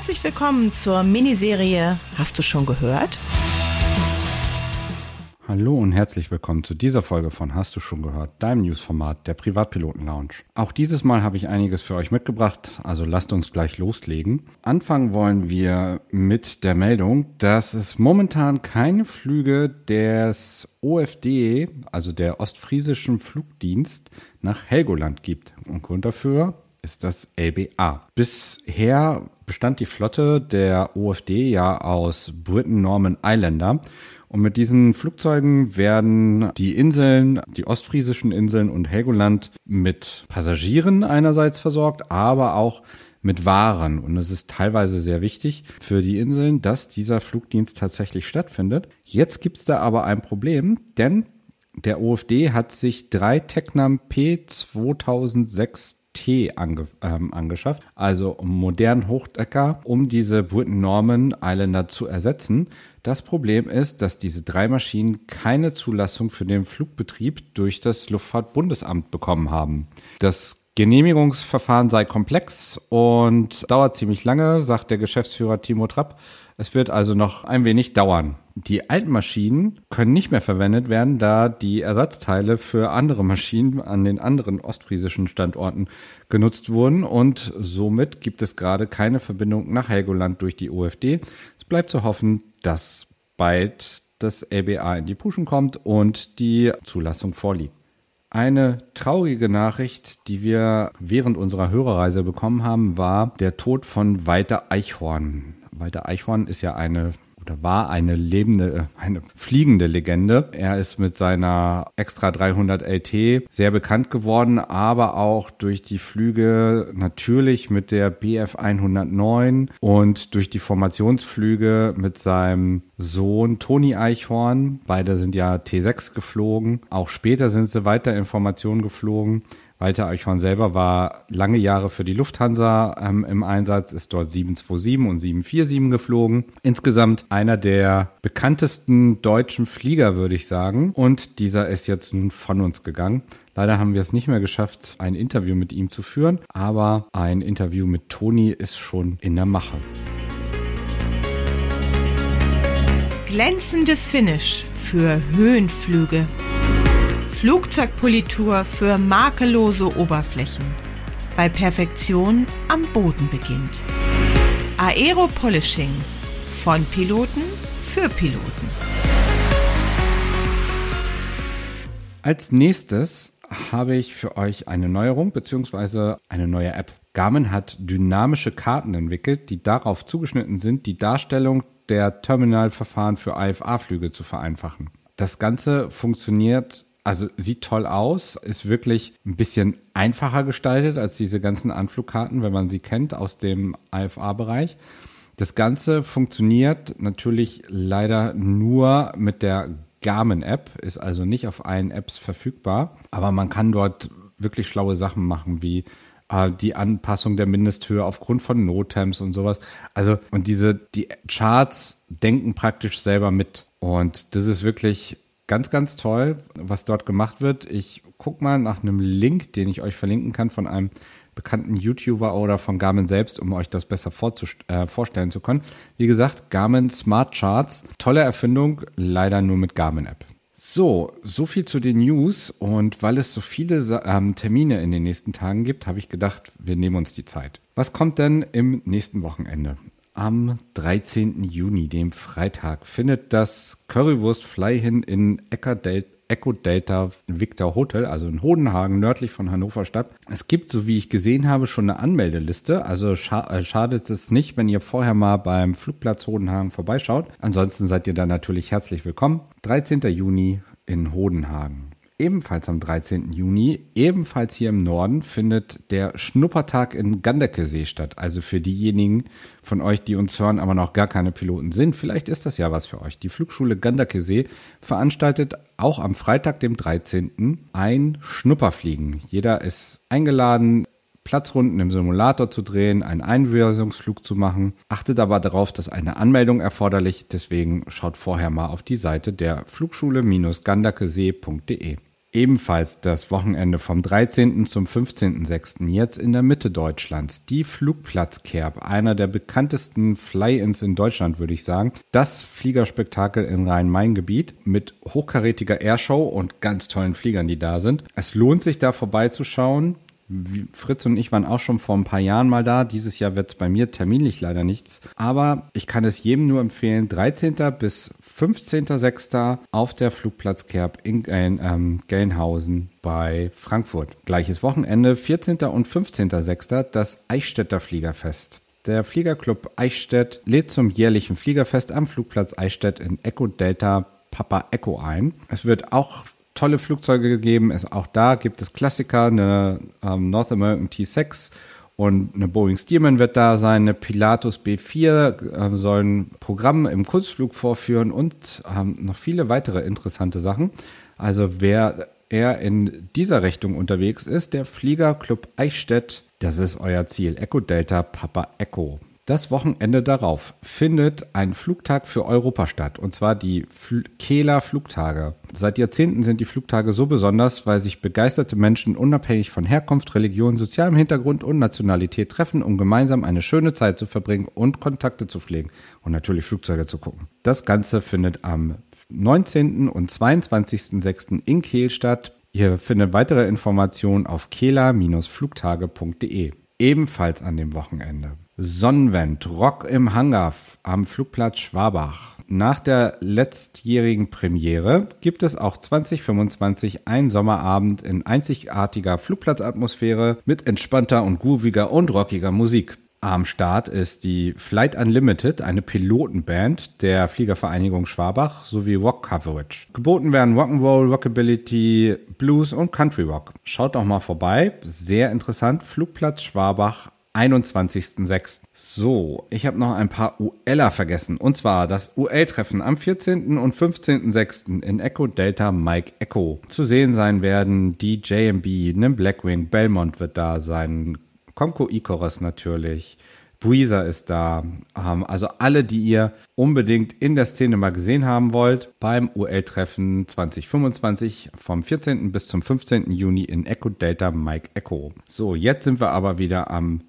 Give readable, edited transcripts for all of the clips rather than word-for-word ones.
Herzlich willkommen zur Miniserie Hast du schon gehört? Hallo und herzlich willkommen zu dieser Folge von Hast du schon gehört, deinem Newsformat der Privatpiloten Lounge. Auch dieses Mal habe ich einiges für euch mitgebracht, also lasst uns gleich loslegen. Anfangen wollen wir mit der Meldung, dass es momentan keine Flüge des OFD, also der Ostfriesischen Flugdienst, nach Helgoland gibt. Und Grund dafür ist das LBA. Bisher bestand die Flotte der OFD ja aus Britten Norman Islander. Und mit diesen Flugzeugen werden die Inseln, die ostfriesischen Inseln und Helgoland mit Passagieren einerseits versorgt, aber auch mit Waren. Und es ist teilweise sehr wichtig für die Inseln, dass dieser Flugdienst tatsächlich stattfindet. Jetzt gibt es da aber ein Problem, denn der OFD hat sich 3 Tecnam P2006T angeschafft, also modernen Hochdecker, um diese Britten Norman Islander zu ersetzen. Das Problem ist, dass diese 3 Maschinen keine Zulassung für den Flugbetrieb durch das Luftfahrtbundesamt bekommen haben. Das Genehmigungsverfahren sei komplex und dauert ziemlich lange, sagt der Geschäftsführer Timo Trapp. Es wird also noch ein wenig dauern. Die alten Maschinen können nicht mehr verwendet werden, da die Ersatzteile für andere Maschinen an den anderen ostfriesischen Standorten genutzt wurden und somit gibt es gerade keine Verbindung nach Helgoland durch die OFD. Es bleibt zu hoffen, dass bald das LBA in die Puschen kommt und die Zulassung vorliegt. Eine traurige Nachricht, die wir während unserer Hörerreise bekommen haben, war der Tod von Walter Eichhorn. Walter Eichhorn ist ja war eine fliegende Legende. Er ist mit seiner Extra 300 LT sehr bekannt geworden, aber auch durch die Flüge natürlich mit der Bf 109 und durch die Formationsflüge mit seinem Sohn Toni Eichhorn. Beide sind ja T6 geflogen. Auch später sind sie weiter in Formation geflogen. Walter Eichhorn selber war lange Jahre für die Lufthansa im Einsatz, ist dort 727 und 747 geflogen. Insgesamt einer der bekanntesten deutschen Flieger, würde ich sagen. Und dieser ist jetzt nun von uns gegangen. Leider haben wir es nicht mehr geschafft, ein Interview mit ihm zu führen. Aber ein Interview mit Toni ist schon in der Mache. Glänzendes Finish für Höhenflüge. Flugzeugpolitur für makellose Oberflächen, weil Perfektion am Boden beginnt. Aero-Polishing von Piloten für Piloten. Als nächstes habe ich für euch eine Neuerung bzw. eine neue App. Garmin hat dynamische Karten entwickelt, die darauf zugeschnitten sind, die Darstellung der Terminalverfahren für IFA-Flüge zu vereinfachen. Das Ganze sieht toll aus, ist wirklich ein bisschen einfacher gestaltet als diese ganzen Anflugkarten, wenn man sie kennt aus dem IFA-Bereich. Das Ganze funktioniert natürlich leider nur mit der Garmin-App, ist also nicht auf allen Apps verfügbar, aber man kann dort wirklich schlaue Sachen machen, wie die Anpassung der Mindesthöhe aufgrund von NOTAMs und sowas. Und die Charts denken praktisch selber mit. Und das ist wirklich ganz, ganz toll, was dort gemacht wird. Ich gucke mal nach einem Link, den ich euch verlinken kann von einem bekannten YouTuber oder von Garmin selbst, um euch das besser vorstellen zu können. Wie gesagt, Garmin Smart Charts, tolle Erfindung, leider nur mit Garmin-App. So viel zu den News und weil es so viele Termine in den nächsten Tagen gibt, habe ich gedacht, wir nehmen uns die Zeit. Was kommt denn im nächsten Wochenende? Am 13. Juni, dem Freitag, findet das Currywurst Fly-In in Echo Delta Victor Hotel, also in Hodenhagen, nördlich von Hannover statt. Es gibt, so wie ich gesehen habe, schon eine Anmeldeliste, also schadet es nicht, wenn ihr vorher mal beim Flugplatz Hodenhagen vorbeischaut. Ansonsten seid ihr da natürlich herzlich willkommen. 13. Juni in Hodenhagen. Ebenfalls am 13. Juni, ebenfalls hier im Norden, findet der Schnuppertag in Ganderkesee statt. Also für diejenigen von euch, die uns hören, aber noch gar keine Piloten sind, vielleicht ist das ja was für euch. Die Flugschule Ganderkesee veranstaltet auch am Freitag, dem 13. ein Schnupperfliegen. Jeder ist eingeladen, Platzrunden im Simulator zu drehen, einen Einweisungsflug zu machen. Achtet aber darauf, dass eine Anmeldung erforderlich ist. Deswegen schaut vorher mal auf die Seite der Flugschule-ganderkesee.de. Ebenfalls das Wochenende vom 13. zum 15.06. jetzt in der Mitte Deutschlands. Die Flugplatzkerb, einer der bekanntesten Fly-Ins in Deutschland, würde ich sagen. Das Fliegerspektakel im Rhein-Main-Gebiet mit hochkarätiger Airshow und ganz tollen Fliegern, die da sind. Es lohnt sich, da vorbeizuschauen. Fritz und ich waren auch schon vor ein paar Jahren mal da. Dieses Jahr wird es bei mir terminlich leider nichts. Aber ich kann es jedem nur empfehlen, 13. bis 15.06. auf der Flugplatzkerb in Gelnhausen bei Frankfurt. Gleiches Wochenende, 14. und 15.06. das Eichstätter Fliegerfest. Der Fliegerclub Eichstätt lädt zum jährlichen Fliegerfest am Flugplatz Eichstätt in Echo Delta Papa Echo ein. Es wird auch tolle Flugzeuge gegeben. Auch da gibt es Klassiker, eine North American T6 und eine Boeing Stearman wird da sein. Eine Pilatus B4 soll ein Programm im Kurzflug vorführen und noch viele weitere interessante Sachen. Also wer eher in dieser Richtung unterwegs ist, der Fliegerclub Eichstätt, das ist euer Ziel. Echo Delta Papa Echo. Das Wochenende darauf findet ein Flugtag für Europa statt, und zwar die Kehler Flugtage. Seit Jahrzehnten sind die Flugtage so besonders, weil sich begeisterte Menschen unabhängig von Herkunft, Religion, sozialem Hintergrund und Nationalität treffen, um gemeinsam eine schöne Zeit zu verbringen und Kontakte zu pflegen und natürlich Flugzeuge zu gucken. Das Ganze findet am 19. und 22.06. in Kehl statt. Ihr findet weitere Informationen auf kehler-flugtage.de. Ebenfalls an dem Wochenende Sonnenwend, Rock im Hangar am Flugplatz Schwabach. Nach der letztjährigen Premiere gibt es auch 2025 einen Sommerabend in einzigartiger Flugplatzatmosphäre mit entspannter und grooviger und rockiger Musik. Am Start ist die Flight Unlimited, eine Pilotenband der Fliegervereinigung Schwabach, sowie Rock Coverage. Geboten werden Rock'n'Roll, Rockabilly, Blues und Country Rock. Schaut doch mal vorbei, sehr interessant. Flugplatz Schwabach, 21.06. So, ich habe noch ein paar ULer vergessen. Und zwar das UL-Treffen am 14. und 15.06. in Echo Delta Mike Echo. Zu sehen sein werden die JMB, einem Blackwing, Belmont wird da sein, Comco Icarus natürlich, Breezer ist da. Also alle, die ihr unbedingt in der Szene mal gesehen haben wollt, beim UL-Treffen 2025 vom 14. bis zum 15. Juni in Echo Delta Mike Echo. So, jetzt sind wir aber wieder am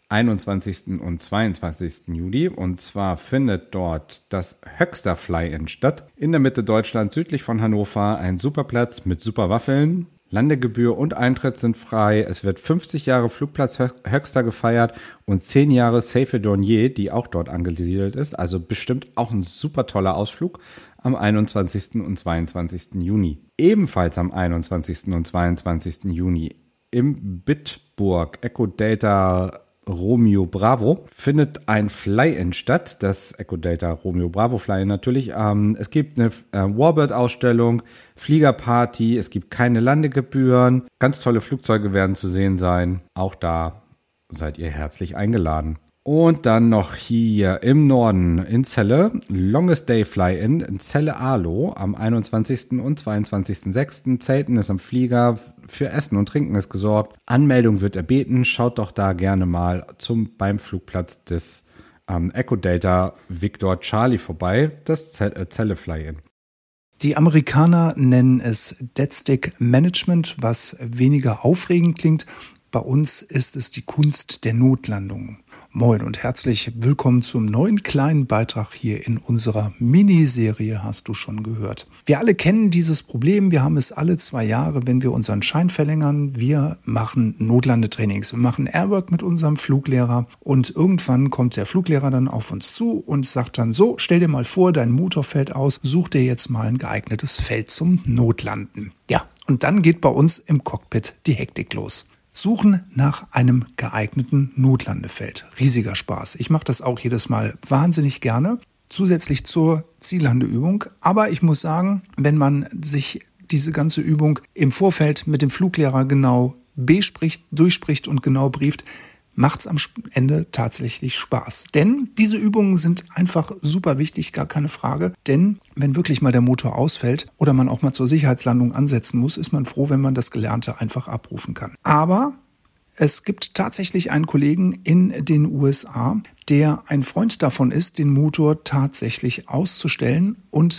21. und 22. Juli, und zwar findet dort das Höxter Fly-In statt. In der Mitte Deutschlands, südlich von Hannover, ein super Platz mit super Waffeln. Landegebühr und Eintritt sind frei. Es wird 50 Jahre Flugplatz Höxter gefeiert und 10 Jahre Seyfe Dornier, die auch dort angesiedelt ist. Also bestimmt auch ein super toller Ausflug am 21. und 22. Juni. Ebenfalls am 21. und 22. Juni im Bitburg Echo Delta Romeo Bravo findet ein Fly-In statt, das Echo Delta Romeo Bravo Fly-In natürlich. Es gibt eine Warbird-Ausstellung, Fliegerparty, es gibt keine Landegebühren, ganz tolle Flugzeuge werden zu sehen sein. Auch da seid ihr herzlich eingeladen. Und dann noch hier im Norden in Celle, Longest Day Fly-In in Celle-Arlo am 21. und 22.06. Zelten ist am Flieger, für Essen und Trinken ist gesorgt. Anmeldung wird erbeten, schaut doch da gerne mal beim Flugplatz des Echo Delta Victor Charlie vorbei, das Celle Fly-In. Die Amerikaner nennen es Deadstick Management, was weniger aufregend klingt. Bei uns ist es die Kunst der Notlandung. Moin und herzlich willkommen zum neuen kleinen Beitrag hier in unserer Miniserie, hast du schon gehört. Wir alle kennen dieses Problem, wir haben es alle 2 Jahre, wenn wir unseren Schein verlängern. Wir machen Notlandetrainings, wir machen Airwork mit unserem Fluglehrer und irgendwann kommt der Fluglehrer dann auf uns zu und sagt dann so, stell dir mal vor, dein Motor fällt aus, such dir jetzt mal ein geeignetes Feld zum Notlanden. Ja, und dann geht bei uns im Cockpit die Hektik los. Suchen nach einem geeigneten Notlandefeld. Riesiger Spaß. Ich mache das auch jedes Mal wahnsinnig gerne, zusätzlich zur Ziellandeübung. Aber ich muss sagen, wenn man sich diese ganze Übung im Vorfeld mit dem Fluglehrer genau durchspricht und genau brieft, macht's am Ende tatsächlich Spaß. Denn diese Übungen sind einfach super wichtig, gar keine Frage. Denn wenn wirklich mal der Motor ausfällt oder man auch mal zur Sicherheitslandung ansetzen muss, ist man froh, wenn man das Gelernte einfach abrufen kann. Aber es gibt tatsächlich einen Kollegen in den USA, der ein Freund davon ist, den Motor tatsächlich auszustellen und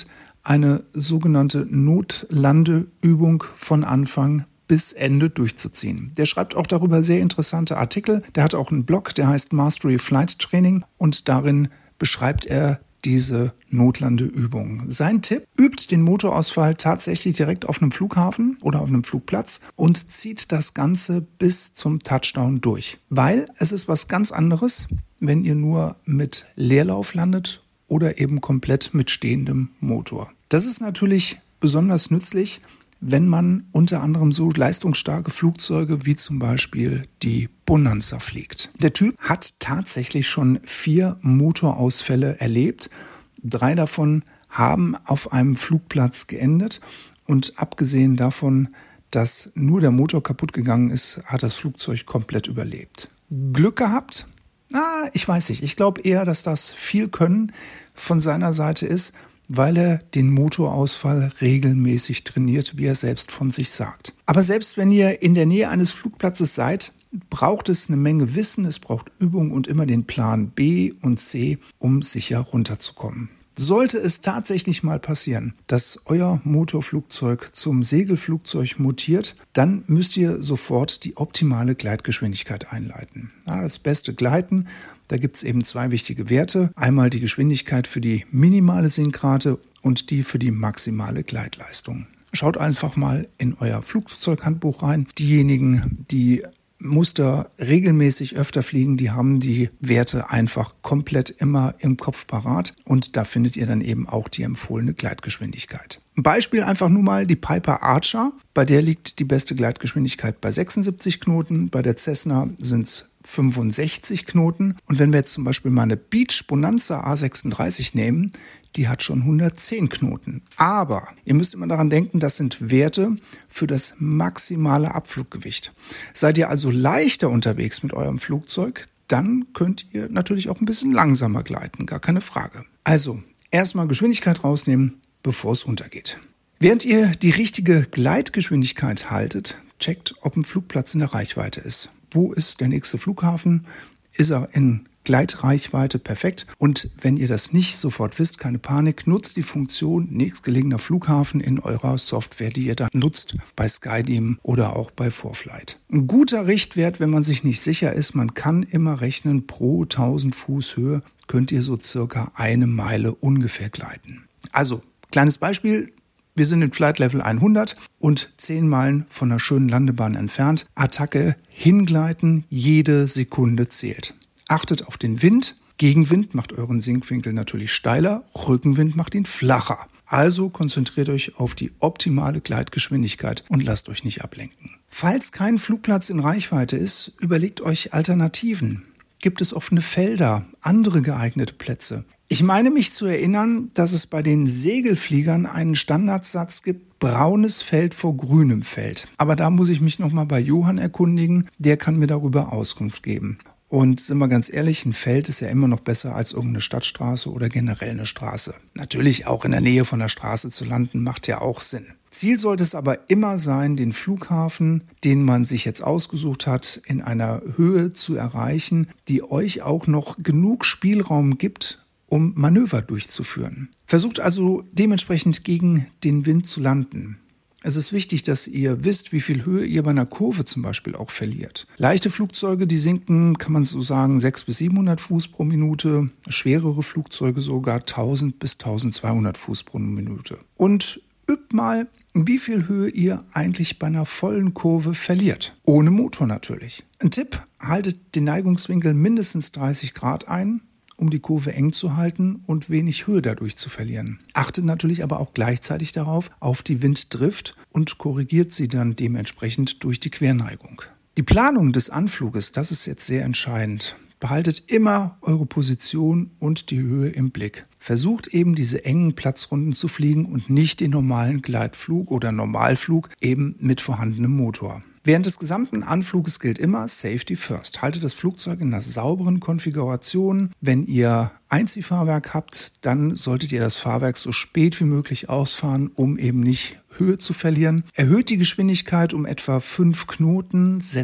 eine sogenannte Notlandeübung von Anfang bis Ende durchzuziehen. Der schreibt auch darüber sehr interessante Artikel. Der hat auch einen Blog, der heißt Mastery Flight Training und darin beschreibt er diese Notlandeübung. Sein Tipp: übt den Motorausfall tatsächlich direkt auf einem Flughafen oder auf einem Flugplatz und zieht das Ganze bis zum Touchdown durch. Weil es ist was ganz anderes, wenn ihr nur mit Leerlauf landet oder eben komplett mit stehendem Motor. Das ist natürlich besonders nützlich, wenn man unter anderem so leistungsstarke Flugzeuge wie zum Beispiel die Bonanza fliegt. Der Typ hat tatsächlich schon 4 Motorausfälle erlebt. 3 davon haben auf einem Flugplatz geendet. Und abgesehen davon, dass nur der Motor kaputt gegangen ist, hat das Flugzeug komplett überlebt. Glück gehabt? Ich weiß nicht. Ich glaube eher, dass das viel Können von seiner Seite ist, weil er den Motorausfall regelmäßig trainiert, wie er selbst von sich sagt. Aber selbst wenn ihr in der Nähe eines Flugplatzes seid, braucht es eine Menge Wissen, es braucht Übung und immer den Plan B und C, um sicher runterzukommen. Sollte es tatsächlich mal passieren, dass euer Motorflugzeug zum Segelflugzeug mutiert, dann müsst ihr sofort die optimale Gleitgeschwindigkeit einleiten. Das beste Gleiten, da gibt es eben 2 wichtige Werte. Einmal die Geschwindigkeit für die minimale Sinkrate und die für die maximale Gleitleistung. Schaut einfach mal in euer Flugzeughandbuch rein. Diejenigen, die Muster regelmäßig öfter fliegen, die haben die Werte einfach komplett immer im Kopf parat und da findet ihr dann eben auch die empfohlene Gleitgeschwindigkeit. Ein Beispiel einfach nur mal die Piper Archer, bei der liegt die beste Gleitgeschwindigkeit bei 76 Knoten, bei der Cessna sind es 65 Knoten und wenn wir jetzt zum Beispiel mal eine Beech Bonanza A36 nehmen, die hat schon 110 Knoten. Aber ihr müsst immer daran denken, das sind Werte für das maximale Abfluggewicht. Seid ihr also leichter unterwegs mit eurem Flugzeug, dann könnt ihr natürlich auch ein bisschen langsamer gleiten, gar keine Frage. Also erstmal Geschwindigkeit rausnehmen, bevor es runtergeht. Während ihr die richtige Gleitgeschwindigkeit haltet, checkt, ob ein Flugplatz in der Reichweite ist. Wo ist der nächste Flughafen? Ist er in Gleitreichweite? Perfekt. Und wenn ihr das nicht sofort wisst, keine Panik, nutzt die Funktion nächstgelegener Flughafen in eurer Software, die ihr dann nutzt bei Skydim oder auch bei ForeFlight. Ein guter Richtwert, wenn man sich nicht sicher ist, man kann immer rechnen, pro 1000 Fuß Höhe könnt ihr so circa 1 Meile ungefähr gleiten. Also, kleines Beispiel. Wir sind in Flight Level 100 und 10 Meilen von einer schönen Landebahn entfernt. Attacke, hingleiten, jede Sekunde zählt. Achtet auf den Wind. Gegenwind macht euren Sinkwinkel natürlich steiler, Rückenwind macht ihn flacher. Also konzentriert euch auf die optimale Gleitgeschwindigkeit und lasst euch nicht ablenken. Falls kein Flugplatz in Reichweite ist, überlegt euch Alternativen. Gibt es offene Felder, andere geeignete Plätze? Ich meine mich zu erinnern, dass es bei den Segelfliegern einen Standardsatz gibt, braunes Feld vor grünem Feld. Aber da muss ich mich nochmal bei Johann erkundigen, der kann mir darüber Auskunft geben. Und sind wir ganz ehrlich, ein Feld ist ja immer noch besser als irgendeine Stadtstraße oder generell eine Straße. Natürlich auch in der Nähe von der Straße zu landen, macht ja auch Sinn. Ziel sollte es aber immer sein, den Flughafen, den man sich jetzt ausgesucht hat, in einer Höhe zu erreichen, die euch auch noch genug Spielraum gibt, um Manöver durchzuführen. Versucht also dementsprechend gegen den Wind zu landen. Es ist wichtig, dass ihr wisst, wie viel Höhe ihr bei einer Kurve zum Beispiel auch verliert. Leichte Flugzeuge, die sinken, kann man so sagen, 600 bis 700 Fuß pro Minute. Schwerere Flugzeuge sogar 1000 bis 1200 Fuß pro Minute. Und übt mal, wie viel Höhe ihr eigentlich bei einer vollen Kurve verliert. Ohne Motor natürlich. Ein Tipp, haltet den Neigungswinkel mindestens 30 Grad ein, um die Kurve eng zu halten und wenig Höhe dadurch zu verlieren. Achtet natürlich aber auch gleichzeitig darauf, auf die Winddrift und korrigiert sie dann dementsprechend durch die Querneigung. Die Planung des Anfluges, das ist jetzt sehr entscheidend. Behaltet immer eure Position und die Höhe im Blick. Versucht eben diese engen Platzrunden zu fliegen und nicht den normalen Gleitflug oder Normalflug eben mit vorhandenem Motor. Während des gesamten Anfluges gilt immer Safety First. Haltet das Flugzeug in einer sauberen Konfiguration. Wenn ihr Einziehfahrwerk habt, dann solltet ihr das Fahrwerk so spät wie möglich ausfahren, um eben nicht Höhe zu verlieren. Erhöht die Geschwindigkeit um etwa 5 Knoten, setzt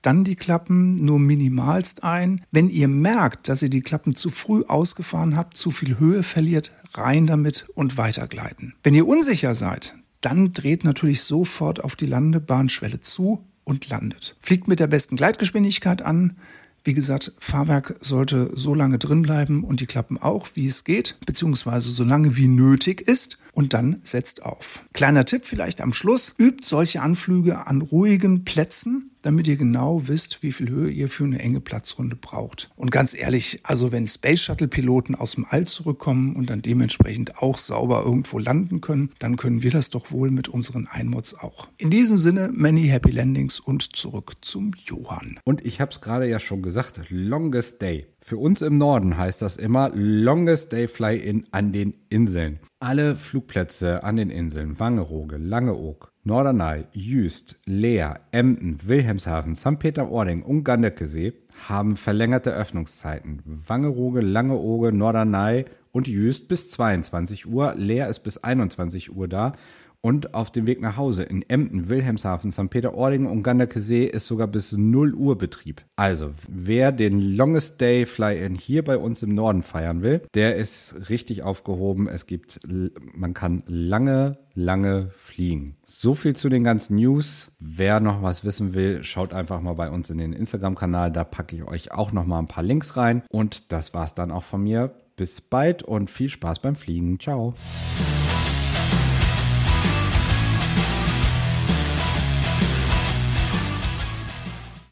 dann die Klappen nur minimalst ein. Wenn ihr merkt, dass ihr die Klappen zu früh ausgefahren habt, zu viel Höhe verliert, rein damit und weitergleiten. Wenn ihr unsicher seid, dann dreht natürlich sofort auf die Landebahnschwelle zu und landet. Fliegt mit der besten Gleitgeschwindigkeit an. Wie gesagt, Fahrwerk sollte so lange drin bleiben und die Klappen auch, wie es geht, beziehungsweise so lange wie nötig ist, und dann setzt auf. Kleiner Tipp vielleicht am Schluss: Übt solche Anflüge an ruhigen Plätzen, damit ihr genau wisst, wie viel Höhe ihr für eine enge Platzrunde braucht. Und ganz ehrlich, also wenn Space Shuttle Piloten aus dem All zurückkommen und dann dementsprechend auch sauber irgendwo landen können, dann können wir das doch wohl mit unseren iMods auch. In diesem Sinne, many happy landings und zurück zum Johann. Und ich habe es gerade ja schon gesagt, longest day. Für uns im Norden heißt das immer longest day fly-in an den Inseln. Alle Flugplätze an den Inseln, Wangerooge, Langeoog, Norderney, Jüst, Leer, Emden, Wilhelmshaven, St. Peter-Ording und Ganderkesee haben verlängerte Öffnungszeiten. Wangerooge, Langeoog, Norderney und Jüst bis 22 Uhr, Leer ist bis 21 Uhr da. Und auf dem Weg nach Hause in Emden, Wilhelmshaven, St. Peter-Ording und Ganderkesee ist sogar bis 0 Uhr Betrieb. Also, wer den Longest Day Fly-In hier bei uns im Norden feiern will, der ist richtig aufgehoben. Man kann lange fliegen. So viel zu den ganzen News. Wer noch was wissen will, schaut einfach mal bei uns in den Instagram-Kanal. Da packe ich euch auch noch mal ein paar Links rein. Und das war's dann auch von mir. Bis bald und viel Spaß beim Fliegen. Ciao.